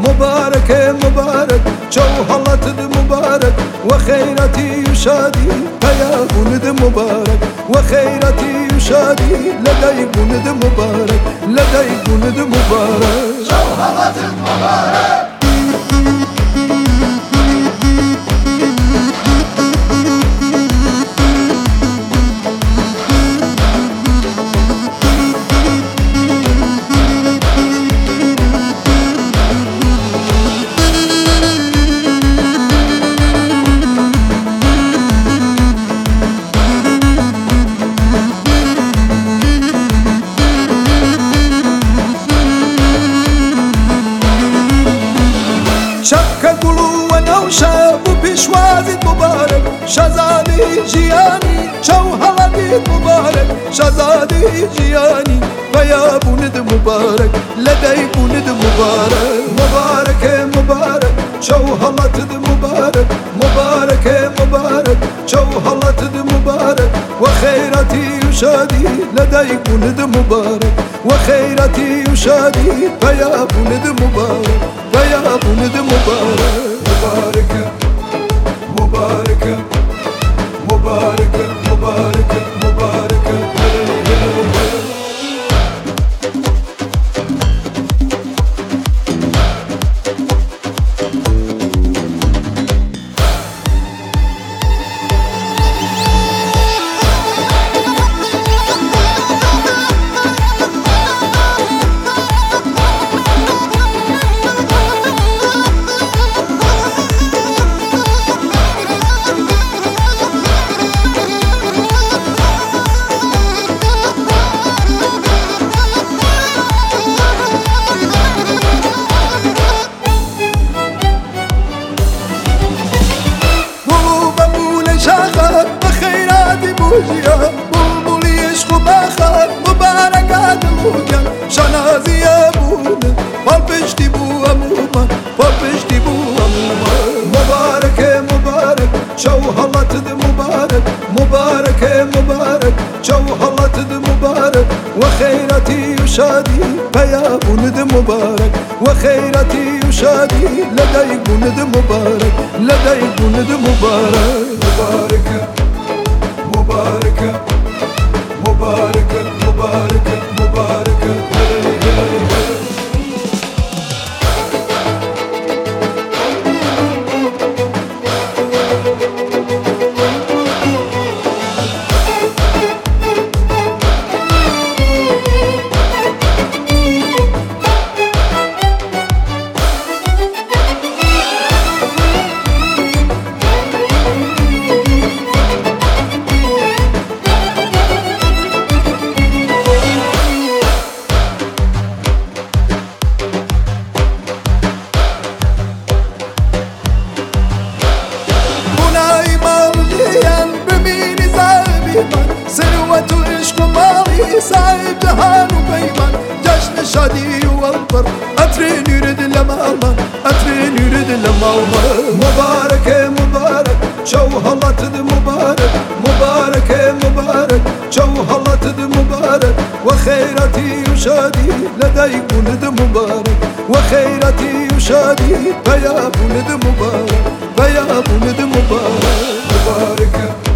مبارك مبارك جو حالتد مبارك وخيرتي وشادي فيا بولد مبارك وخيرتي وشادي لدي بولد مبارك لدي بولد مبارك جو حالتد مبارك شبك قلو ونوشا وبشوازي مبارك شزادي جياني شو هلدي مبارك شزادي جياني فيا بولد مبارك لدي بولد مبارك مبارك مبارك شو هلتد مبارك مبارك مبارك شو هلتد مبارك وخيرتي وشادي لدي بولد مبارك وخيرتي وشادي فيا بولد مبارك فيا بولد مبارك مبارك مبارك مبارك مبارك مبارك بلبل عشق بخر مبارکات موجم شنازی بود پالپشتی بو امومن پالپشتی بو امومن مبارک مبارک شو حالتد مبارک مبارک مبارک شو حالتد مبارک وخيرتي وشادي فيا بولد مبارك وخيرتي وشادي لدي بولد مبارك لدي بولد مبارك مبارك مبارك مبارك مبارك مبارك ثروة عشق مالي صاحب جهان وبيمان جشن شادي والبر أترين يرد لماما أترين يرد لماما مبارك مبارك شو هلتد مبارك مبارك مبارك شو هلتد مبارك وخيرتي وشادي لدي بولد مبارك وخيرتي وشادي فيا بولد مبارك فيا بولد مبارك مبارك